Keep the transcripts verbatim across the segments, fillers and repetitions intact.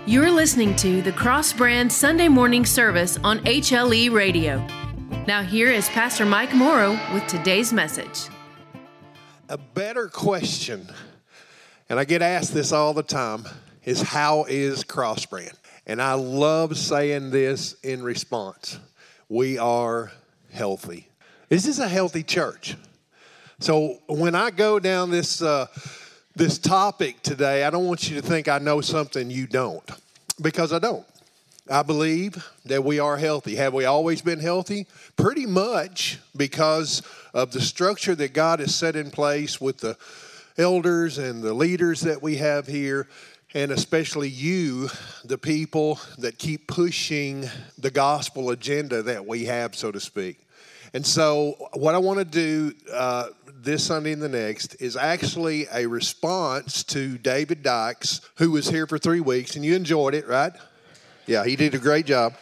You're listening to the Cross Brand Sunday morning service on H L E Radio. Now here is Pastor Mike Morrow with today's message. A better question, and I get asked this all the time, is how is Cross Brand? And I love saying this in response. We are healthy. This is a healthy church. So when I go down this uh, this topic today, I don't want you to think I know something you don't, because I don't. I believe that we are healthy. Have we always been healthy? Pretty much, because of the structure that God has set in place with the elders and the leaders that we have here, and especially you, the people that keep pushing the gospel agenda that we have, so to speak. And so what I want to do uh, this Sunday and the next is actually a response to David Dykes, who was here for three weeks, and you enjoyed it, right? Yeah, he did a great job.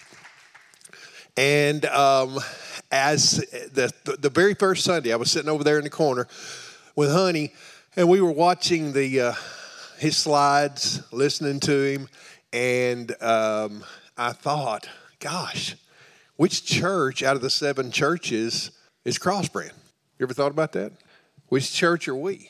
And um, as the, the very first Sunday, I was sitting over there in the corner with Honey, and we were watching the uh, his slides, listening to him, and um, I thought, gosh, which church out of the seven churches is Cross Brand? You ever thought about that? Which church are we?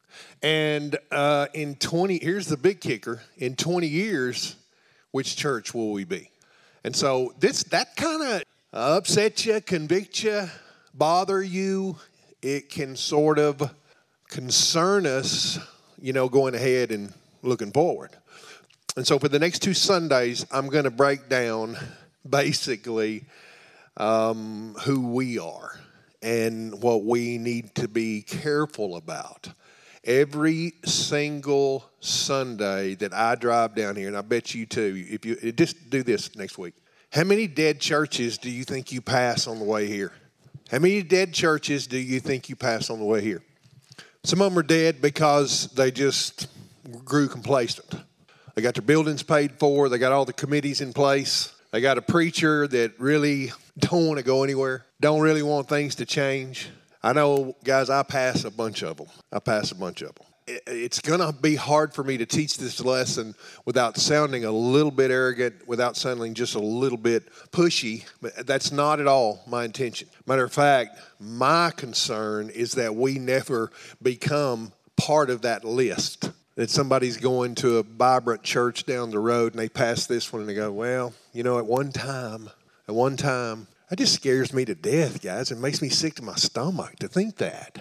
And uh, in twenty, here's the big kicker, in twenty years, which church will we be? And so this that kind of upset you, convict you, bother you. It can sort of concern us, you know, going ahead and looking forward. And so for the next two Sundays, I'm going to break down basically um, who we are and what we need to be careful about. Every single Sunday that I drive down here, and I bet you too, if you just do this next week. How many dead churches do you think you pass on the way here? How many dead churches do you think you pass on the way here? Some of them are dead because they just grew complacent. They got their buildings paid for. They got all the committees in place. They got a preacher that really don't want to go anywhere, don't really want things to change. I know, guys, I pass a bunch of them. I pass a bunch of them. It's going to be hard for me to teach this lesson without sounding a little bit arrogant, without sounding just a little bit pushy. But that's not at all my intention. Matter of fact, my concern is that we never become part of that list. That somebody's going to a vibrant church down the road and they pass this one and they go, well, you know, at one time, at one time, that just scares me to death, guys. It makes me sick to my stomach to think that.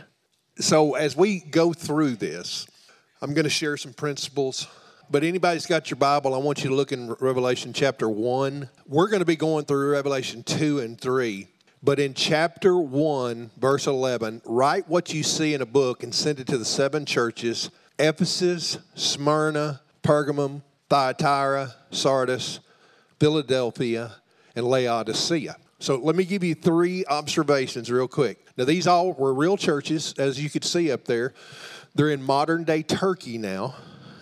So as we go through this, I'm going to share some principles. But anybody's got your Bible, I want you to look in Revelation chapter one. We're going to be going through Revelation two and three. But in chapter one, verse eleven, write what you see in a book and send it to the seven churches: Ephesus, Smyrna, Pergamum, Thyatira, Sardis, Philadelphia, and Laodicea. So let me give you three observations real quick. Now, these all were real churches, as you could see up there. They're in modern-day Turkey now,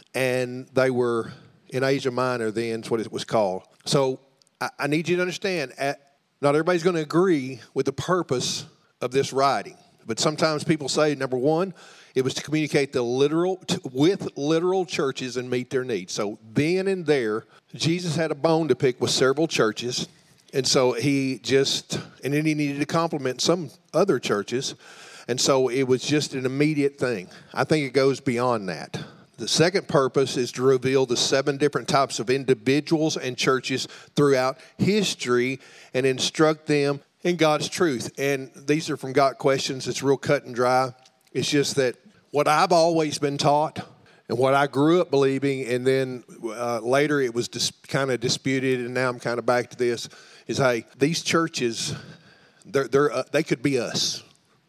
and they were in Asia Minor then, is what it was called. So I, I need you to understand, at, not everybody's going to agree with the purpose of this writing. But sometimes people say, number one, it was to communicate the literal to, with literal churches and meet their needs. So then and there, Jesus had a bone to pick with several churches. And so he just, and then he needed to compliment some other churches. And so it was just an immediate thing. I think it goes beyond that. The second purpose is to reveal the seven different types of individuals and churches throughout history and instruct them in God's truth. And these are from Got Questions. It's real cut and dry. It's just that what I've always been taught and what I grew up believing, and then uh, later it was dis- kind of disputed, and now I'm kind of back to this, is, hey, these churches, they're, they're, uh, they could be us.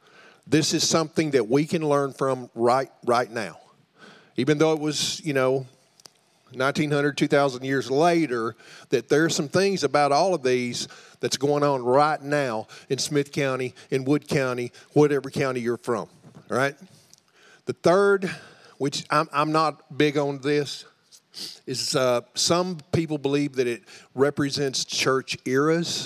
This is something that we can learn from right right now. Even though it was, you know, nineteen hundred, two thousand years later, that there are some things about all of these that's going on right now in Smith County, in Wood County, whatever county you're from, all right? The third, which I'm, I'm not big on this, is uh, some people believe that it represents church eras.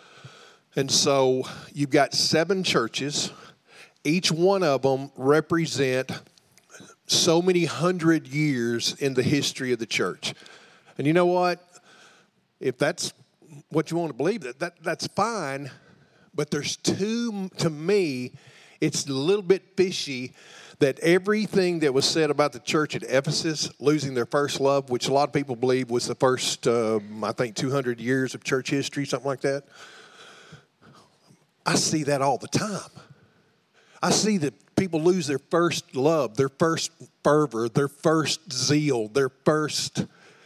And so you've got seven churches. Each one of them represent so many hundred years in the history of the church. And you know what? If that's what you want to believe, that, that that's fine. But there's two, to me, it's a little bit fishy that everything that was said about the church at Ephesus, losing their first love, which a lot of people believe was the first, uh, I think, two hundred years of church history, something like that. I see that all the time. I see that people lose their first love, their first fervor, their first zeal, their first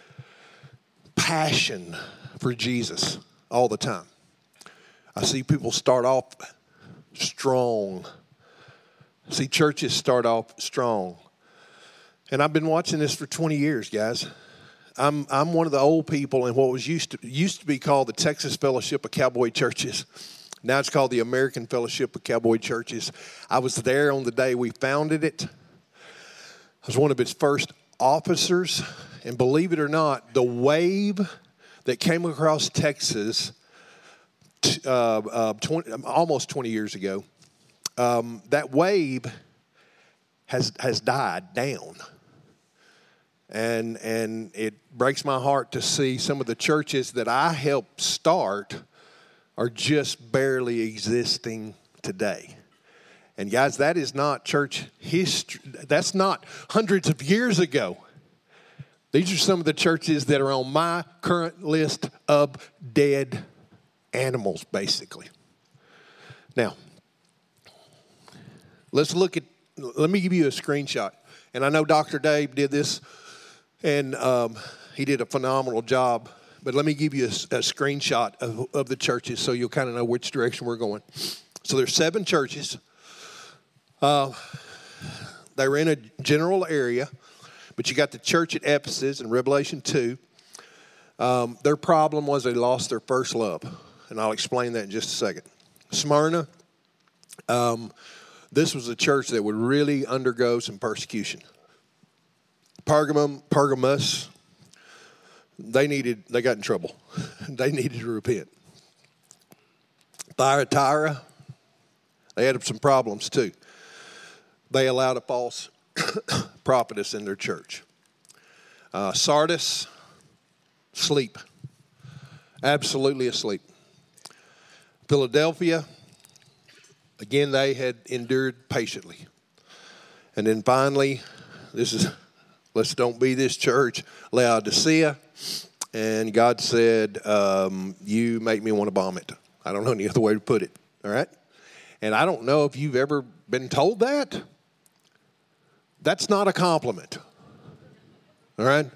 passion for Jesus all the time. I see people start off strong. I see churches start off strong. And I've been watching this for twenty years, guys. I'm I'm one of the old people in what was used to used to be called the Texas Fellowship of Cowboy Churches. Now it's called the American Fellowship of Cowboy Churches. I was there on the day we founded it. I was one of its first officers. And believe it or not, the wave that came across Texas uh, uh, twenty, almost twenty years ago, um, that wave has has died down. And, and it breaks my heart to see some of the churches that I helped start are just barely existing today. And guys, that is not church history. That's not hundreds of years ago. These are some of the churches that are on my current list of dead animals, basically. Now, let's look at, let me give you a screenshot. And I know Doctor Dave did this, and um, he did a phenomenal job. But let me give you a, a screenshot of, of the churches so you'll kind of know which direction we're going. So there's seven churches. Uh, they were in a general area, but you got the church at Ephesus in Revelation two. Um, their problem was they lost their first love, and I'll explain that in just a second. Smyrna, um, this was a church that would really undergo some persecution. Pergamum, Pergamus, They needed, they got in trouble. They needed to repent. Thyatira, they had some problems too. They allowed a false prophetess in their church. Uh, Sardis, sleep. Absolutely asleep. Philadelphia, again, they had endured patiently. And then finally, this is, let's don't be this church, Laodicea. And God said, um, you make me want to vomit. I don't know any other way to put it, all right? And I don't know if you've ever been told that. That's not a compliment, all right?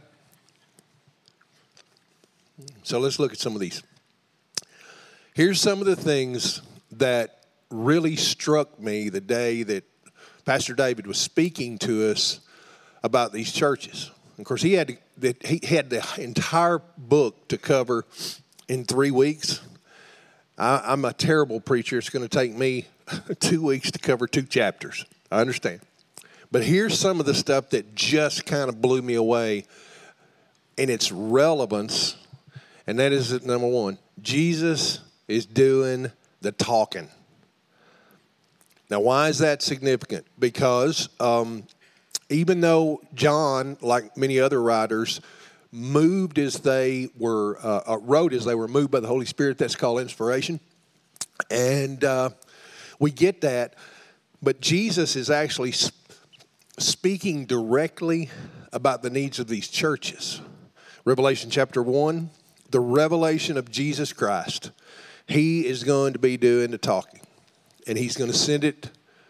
So let's look at some of these. Here's some of the things that really struck me the day that Pastor David was speaking to us about these churches. Of course, he had to, that he had the entire book to cover in three weeks. I, I'm a terrible preacher. It's going to take me two weeks to cover two chapters. I understand. But here's some of the stuff that just kind of blew me away in its relevance, and that is at number one. Jesus is doing the talking. Now, why is that significant? Because um, even though John, like many other writers, moved as they were, uh, wrote as they were moved by the Holy Spirit, that's called inspiration. And uh, we get that. But Jesus is actually sp- speaking directly about the needs of these churches. Revelation chapter one, the revelation of Jesus Christ. He is going to be doing the talking. And he's going to send it.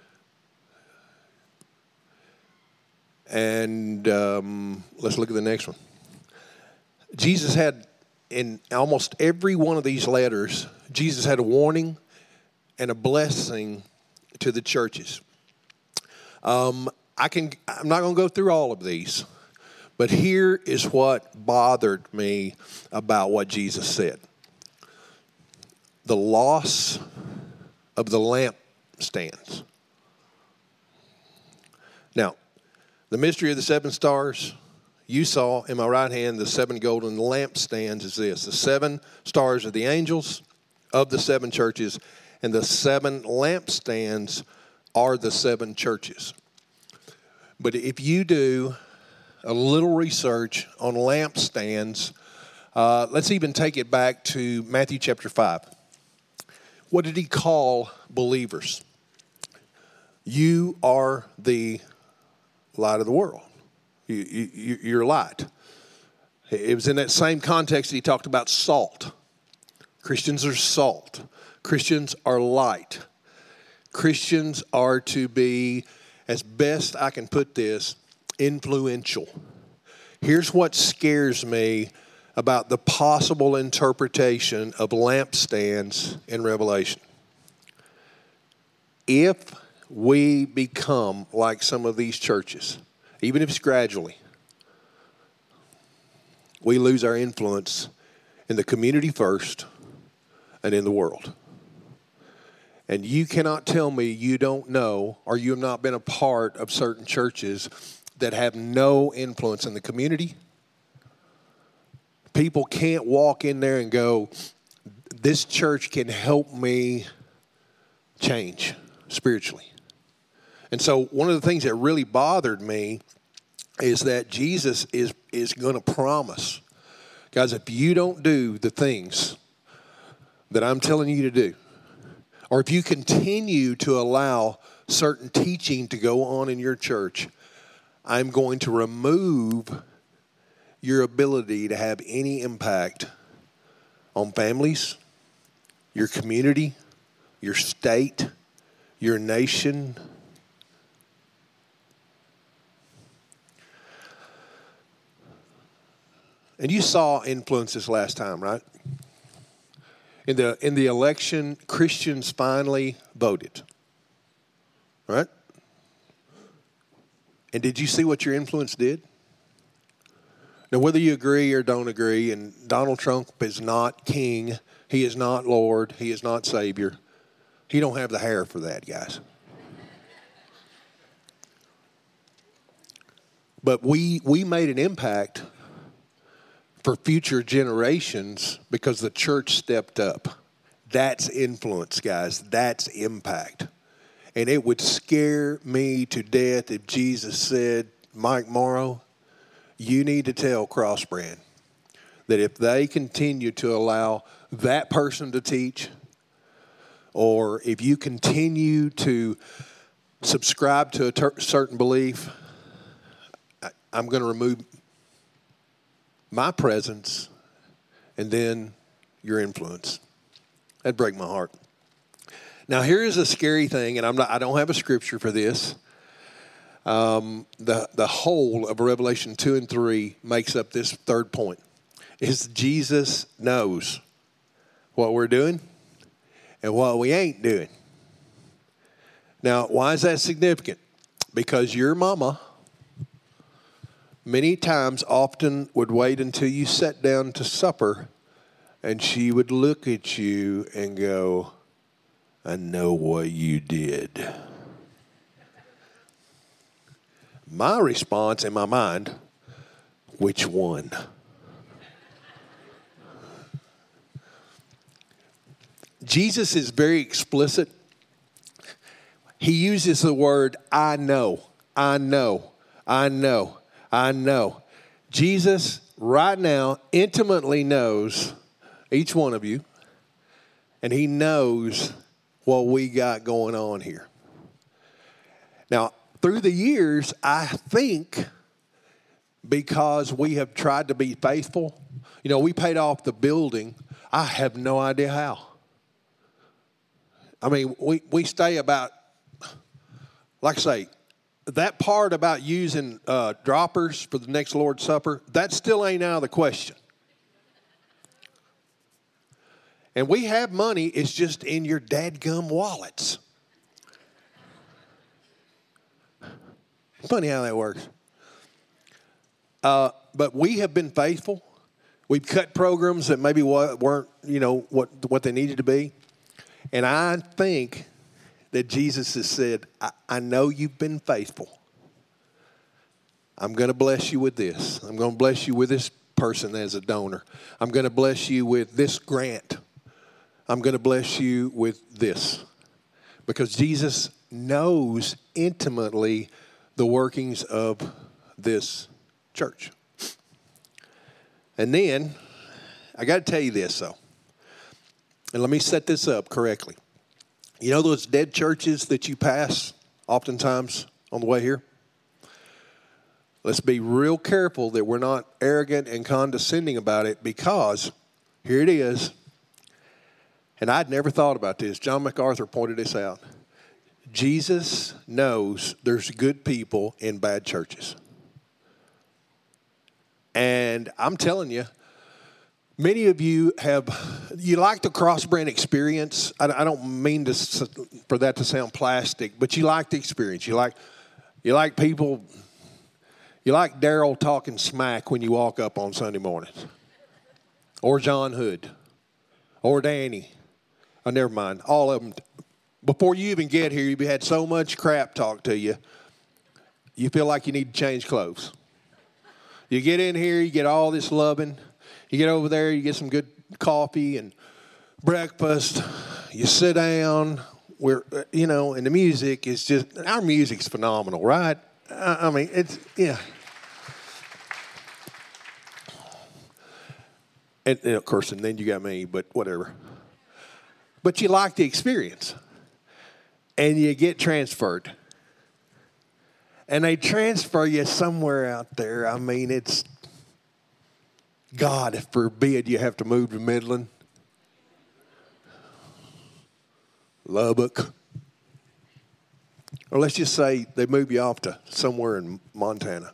And um, let's look at the next one. Jesus had, in almost every one of these letters, Jesus had a warning and a blessing to the churches. Um, I can, I'm not going to go through all of these, but here is what bothered me about what Jesus said. The loss of the lampstands. Now, the mystery of the seven stars, you saw in my right hand, the seven golden lampstands is this. The seven stars are the angels of the seven churches, and the seven lampstands are the seven churches. But if you do a little research on lampstands. Uh, let's even take it back to Matthew chapter five. What did he call believers? You are the light of the world. You, you, you're light. It was in that same context that he talked about salt. Christians are salt. Christians are light. Christians are to be, as best I can put this, influential. Here's what scares me about the possible interpretation of lampstands in Revelation. If we become like some of these churches, even if it's gradually, we lose our influence in the community first and in the world. And you cannot tell me you don't know or you have not been a part of certain churches that have no influence in the community. People can't walk in there and go, this church can help me change spiritually. And so one of the things that really bothered me is that Jesus is, is going to promise, guys, if you don't do the things that I'm telling you to do, or if you continue to allow certain teaching to go on in your church, I'm going to remove your ability to have any impact on families, your community, your state, your nation. And you saw influences last time, right? In the in the election, Christians finally voted, right? And did you see what your influence did? Now, whether you agree or don't agree, and Donald Trump is not king, he is not Lord, he is not Savior. He don't have the hair for that, guys. But we we made an impact for future generations because the church stepped up. That's influence, guys. That's impact. And it would scare me to death if Jesus said, Mike Morrow, you need to tell Crossbrand that if they continue to allow that person to teach, or if you continue to subscribe to a ter- certain belief, I, I'm going to remove my presence and then your influence. That'd break my heart. Now, here is a scary thing, and I'm not, I don't have a scripture for this. Um, the, the whole of Revelation two and three makes up this third point, is Jesus knows what we're doing and what we ain't doing. Now, why is that significant? Because your mama many times often would wait until you sat down to supper and she would look at you and go, I know what you did. My response in my mind, which one? Jesus is very explicit. He uses the word, I know, I know, I know, I know. Jesus right now intimately knows each one of you, and he knows what we got going on here. Now, through the years, I think because we have tried to be faithful, you know, we paid off the building. I have no idea how. I mean, we, we stay about, like I say, that part about using uh, droppers for the next Lord's Supper, that still ain't out of the question. And we have money, it's just in your dadgum wallets. Funny how that works. Uh, but we have been faithful. We've cut programs that maybe weren't, you know, what, what they needed to be. And I think that Jesus has said, I, I know you've been faithful. I'm going to bless you with this. I'm going to bless you with this person as a donor. I'm going to bless you with this grant. I'm going to bless you with this. Because Jesus knows intimately the workings of this church. And then, I got to tell you this, though. And let me set this up correctly. You know those dead churches that you pass oftentimes on the way here? Let's be real careful that we're not arrogant and condescending about it, because here it is. And I'd never thought about this. John MacArthur pointed this out. Jesus knows there's good people in bad churches. And I'm telling you, many of you have, you like the cross-brand experience. I, I don't mean to, for that to sound plastic, but you like the experience. You like, you like people, you like Daryl talking smack when you walk up on Sunday mornings. Or John Hood. Or Danny. Oh, never mind. All of them. Before you even get here, you've had so much crap talked to you, you feel like you need to change clothes. You get in here, you get all this loving. You get over there, you get some good coffee and breakfast. You sit down. We're, you know, and the music is just, our music's phenomenal, right? I, I mean, it's, yeah. And, and of course, and then you got me, but whatever. But you like the experience. And you get transferred. And they transfer you somewhere out there. I mean, it's, God forbid you have to move to Midland, Lubbock. Or let's just say they move you off to somewhere in Montana.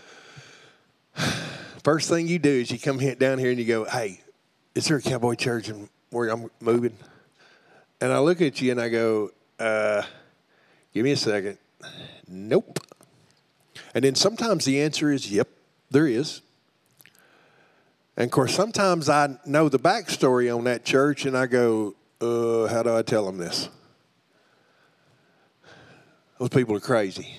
First thing you do is you come down here and you go, hey, is there a cowboy church in where I'm moving? And I look at you and I go, uh, give me a second. Nope. And then sometimes the answer is, yep, there is. And, of course, sometimes I know the backstory on that church, and I go, uh, how do I tell them this? Those people are crazy.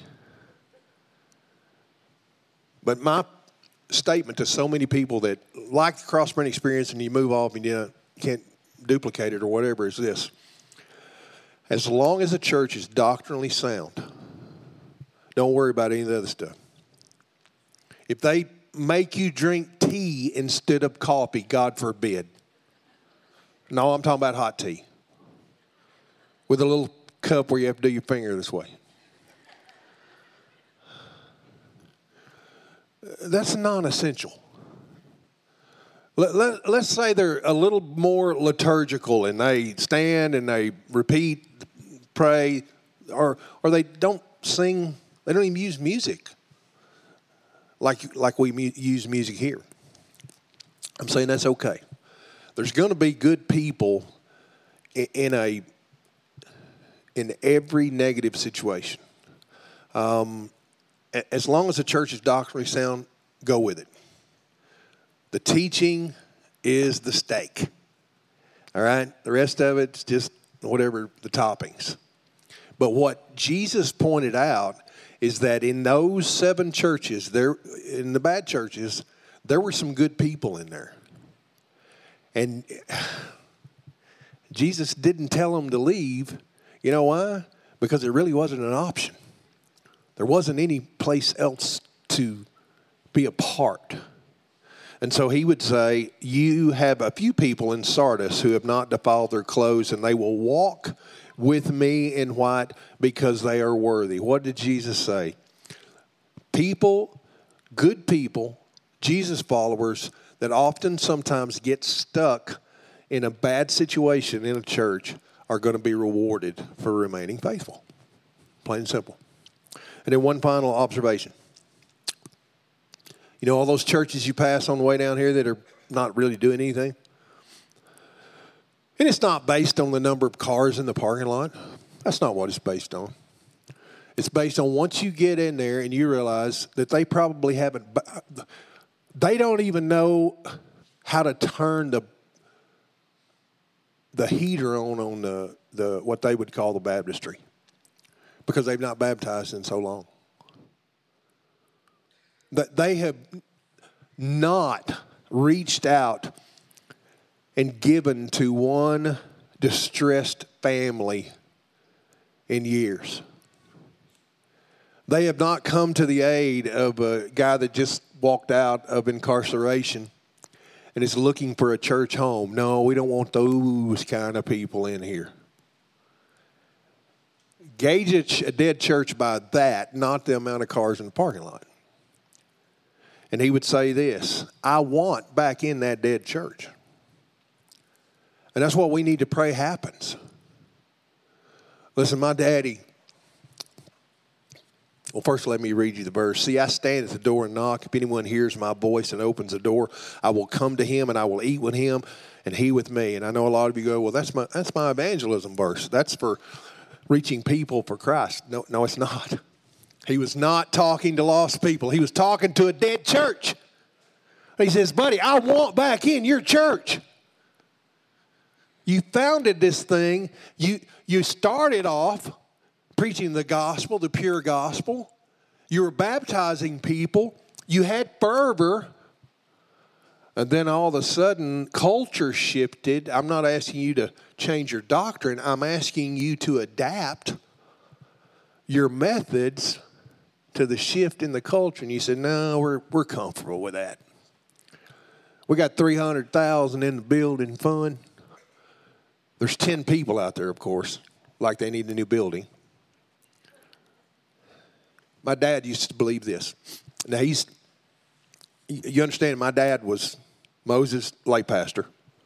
But my statement to so many people that like the cross-brand experience and you move off and you can't duplicate it or whatever is this. As long as the church is doctrinally sound, don't worry about any of the other stuff. If they make you drink tea instead of coffee, God forbid. No, I'm talking about hot tea. With a little cup where you have to do your finger this way. That's non-essential. Let, let, let's say they're a little more liturgical and they stand and they repeat, pray, or or they don't sing. They don't even use music like like we mu- use music here. I'm saying that's okay. There's going to be good people in, in a in every negative situation. Um, as long as the church is doctrinally sound, go with it. The teaching is the steak. All right? The rest of it's just whatever the toppings. But what Jesus pointed out is that in those seven churches, there in the bad churches, there were some good people in there. And Jesus didn't tell them to leave. You know why? Because it really wasn't an option. There wasn't any place else to be a part. And so he would say, you have a few people in Sardis who have not defiled their clothes, and they will walk with me in white because they are worthy. What did Jesus say? People, good people, Jesus followers that often sometimes get stuck in a bad situation in a church are going to be rewarded for remaining faithful. Plain and simple. And then one final observation. You know all those churches you pass on the way down here that are not really doing anything? And it's not based on the number of cars in the parking lot. That's not what it's based on. It's based on once you get in there and you realize that they probably haven't, they don't even know how to turn the the heater on on the, the what they would call the baptistry because they've not baptized in so long. That they have not reached out and given to one distressed family in years. They have not come to the aid of a guy that just walked out of incarceration and is looking for a church home. No, we don't want those kind of people in here. Gauge a, ch- a dead church by that, not the amount of cars in the parking lot. And he would say this, I want back in that dead church. And that's what we need to pray happens. Listen, my daddy, well, first let me read you the verse. See, I stand at the door and knock. If anyone hears my voice and opens the door, I will come to him and I will eat with him and he with me. And I know a lot of you go, well, that's my that's my evangelism verse. That's for reaching people for Christ. No, no, it's not. He was not talking to lost people. He was talking to a dead church. He says, buddy, I want back in your church. You founded this thing. You, you started off preaching the gospel, the pure gospel. You were baptizing people. You had fervor. And then all of a sudden, culture shifted. I'm not asking you to change your doctrine. I'm asking you to adapt your methods to the shift in the culture. And you said, no, we're, we're comfortable with that. We got three hundred thousand in the building fund. There's ten people out there, of course, like they need a new building. My dad used to believe this. Now, he's, you understand, my dad was Moses' lay pastor.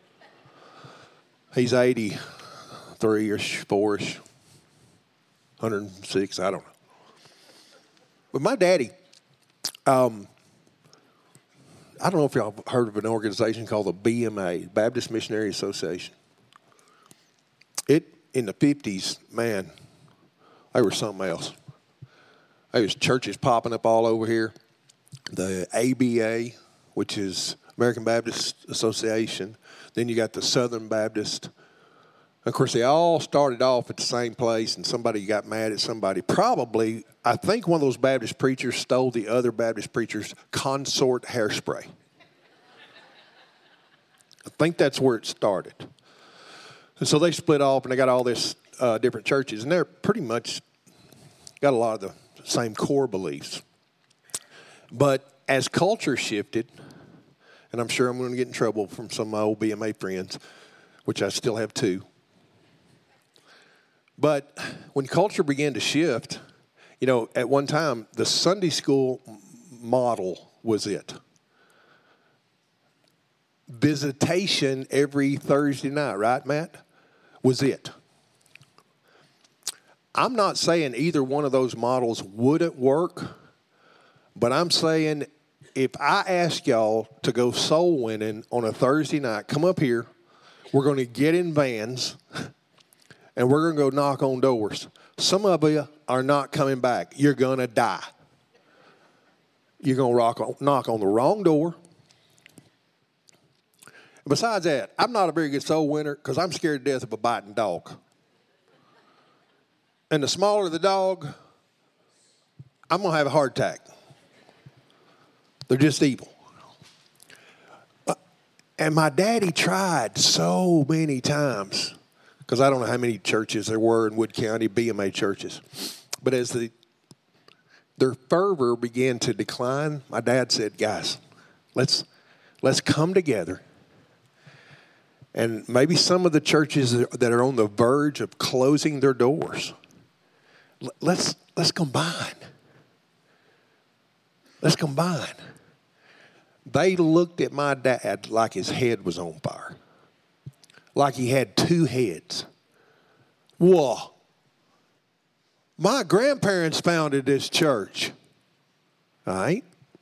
He's eighty-three-ish, four-ish, one hundred six, I don't know. But my daddy, um, I don't know if y'all have heard of an organization called the B M A, Baptist Missionary Association. It, in the fifties, man, they were something else. There was churches popping up all over here. The A B A, which is American Baptist Association. Then you got the Southern Baptist. Of course, they all started off at the same place, and somebody got mad at somebody. Probably, I think one of those Baptist preachers stole the other Baptist preacher's Consort hairspray. I think that's where it started. And so they split off, and they got all this uh, different churches, and they're pretty much got a lot of the same core beliefs. But as culture shifted, and I'm sure I'm going to get in trouble from some of my old B M A friends, which I still have two. But when culture began to shift, you know, at one time, the Sunday school model was it. Visitation every Thursday night, right, Matt? Was it. I'm not saying either one of those models wouldn't work, but I'm saying if I ask y'all to go soul winning on a Thursday night, come up here, we're going to get in vans, and we're going to go knock on doors. Some of you are not coming back. You're going to die. You're going to rock on, knock on the wrong door. Besides that, I'm not a very good soul winner because I'm scared to death of a biting dog. And the smaller the dog, I'm going to have a heart attack. They're just evil. And my daddy tried so many times, because I don't know how many churches there were in Wood County, B M A churches. But as the their fervor began to decline, my dad said, guys, let's let's come together. And maybe some of the churches that are on the verge of closing their doors, let's let's combine. Let's combine. They looked at my dad like his head was on fire, like he had two heads. Whoa. My grandparents founded this church. All right?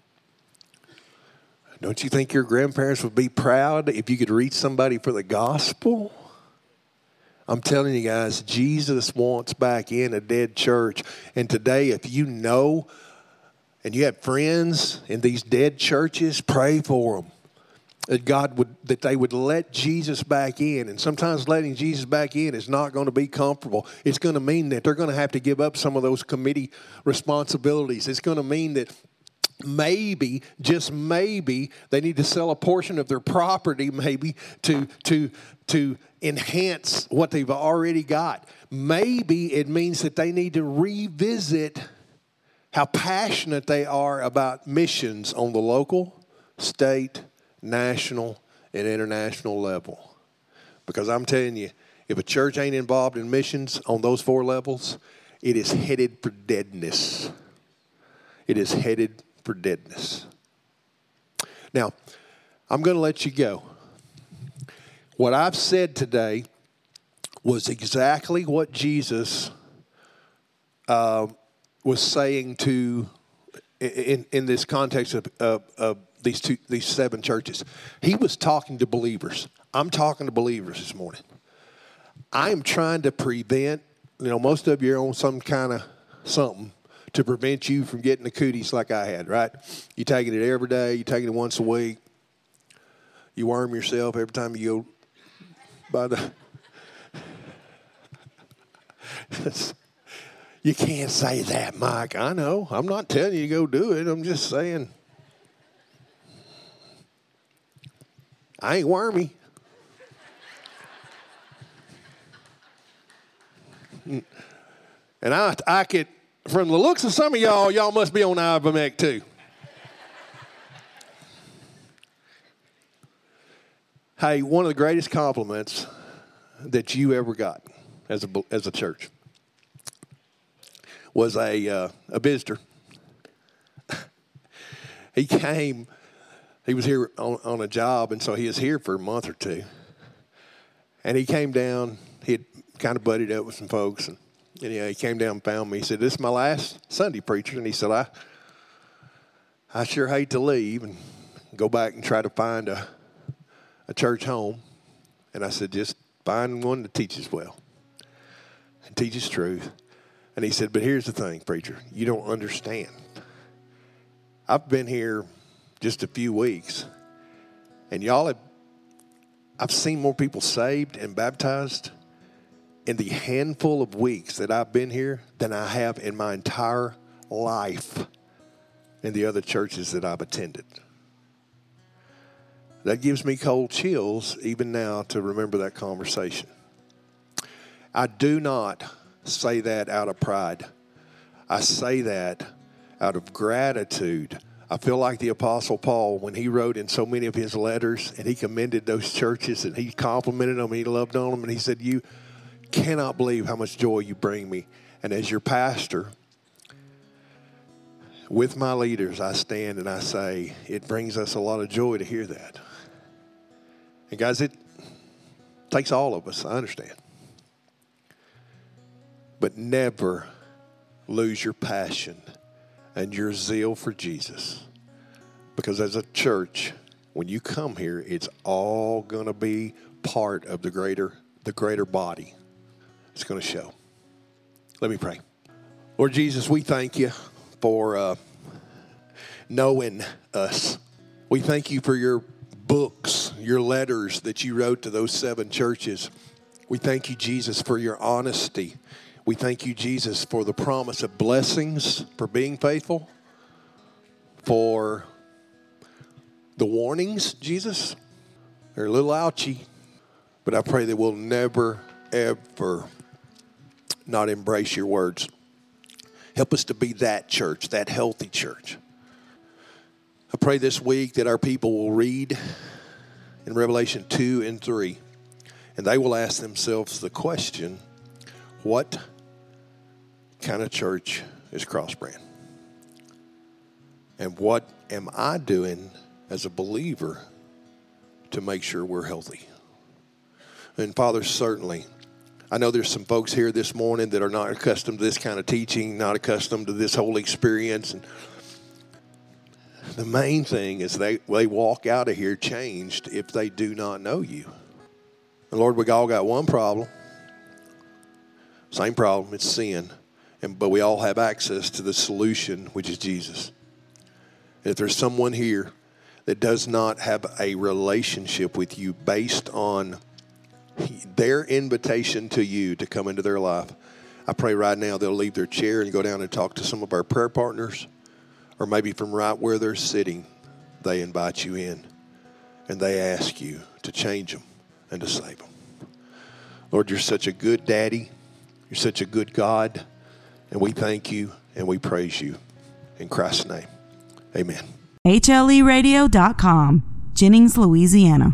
Don't you think your grandparents would be proud if you could reach somebody for the gospel? I'm telling you guys, Jesus wants back in a dead church. And today, if you know and you have friends in these dead churches, pray for them. That God would, that they would let Jesus back in. And sometimes letting Jesus back in is not going to be comfortable. It's going to mean that they're going to have to give up some of those committee responsibilities. It's going to mean that maybe, just maybe, they need to sell a portion of their property maybe to, to, to enhance what they've already got. Maybe it means that they need to revisit how passionate they are about missions on the local, state, national, and international level. Because I'm telling you, if a church ain't involved in missions on those four levels, it is headed for deadness. It is headed for deadness. Now, I'm going to let you go. What I've said today was exactly what Jesus uh, was saying to in in this context of, of, of these two these seven churches. He was talking to believers. I'm talking to believers this morning. I am trying to prevent, you know, most of you are on some kind of something to prevent you from getting the cooties like I had, right? You're taking it every day. You're taking it once a week. You worm yourself every time you go by the... You can't say that, Mike. I know. I'm not telling you to go do it. I'm just saying I ain't wormy. And I, I could, from the looks of some of y'all, y'all must be on Ivermectin too. Hey, one of the greatest compliments that you ever got as a as a church was a uh, a visitor. He came. He was here on, on a job, and so he was here for a month or two. And he came down. He had kind of buddied up with some folks, and, and yeah, he came down and found me. He said, "This is my last Sunday, preacher." And he said, "I, I sure hate to leave and go back and try to find a, a church home." And I said, "Just find one that teaches well and teaches truth." And he said, "But here's the thing, preacher. You don't understand. I've been here just a few weeks, and y'all have, I've seen more people saved and baptized in the handful of weeks that I've been here than I have in my entire life in the other churches that I've attended." That gives me cold chills even now to remember that conversation. I do not say that out of pride. I say that out of gratitude. I feel like the Apostle Paul when he wrote in so many of his letters and he commended those churches and he complimented them, he loved on them, and he said, "You cannot believe how much joy you bring me. And as your pastor, with my leaders, I stand and I say, it brings us a lot of joy to hear that." And guys, it takes all of us, I understand. But never lose your passion and your zeal for Jesus. Because as a church, when you come here, it's all going to be part of the greater, the greater body. It's going to show. Let me pray. Lord Jesus, we thank you for uh, knowing us. We thank you for your books, your letters that you wrote to those seven churches. We thank you, Jesus, for your honesty. We thank you, Jesus, for the promise of blessings, for being faithful, for the warnings, Jesus. They're a little ouchy, but I pray that we'll never, ever not embrace your words. Help us to be that church, that healthy church. I pray this week that our people will read in Revelation two and three, and they will ask themselves the question, what kind of church is Cross Brand? And what am I doing as a believer to make sure we're healthy? And Father, certainly, I know there's some folks here this morning that are not accustomed to this kind of teaching, not accustomed to this whole experience. And the main thing is they, they walk out of here changed if they do not know you. And Lord, we all got one problem. Same problem, it's sin. And, but we all have access to the solution, which is Jesus. And if there's someone here that does not have a relationship with you based on their invitation to you to come into their life, I pray right now they'll leave their chair and go down and talk to some of our prayer partners, or maybe from right where they're sitting, they invite you in and they ask you to change them and to save them. Lord, you're such a good daddy. You're such a good God. And we thank you and we praise you. In Christ's name, amen. H L E radio dot com, Jennings, Louisiana.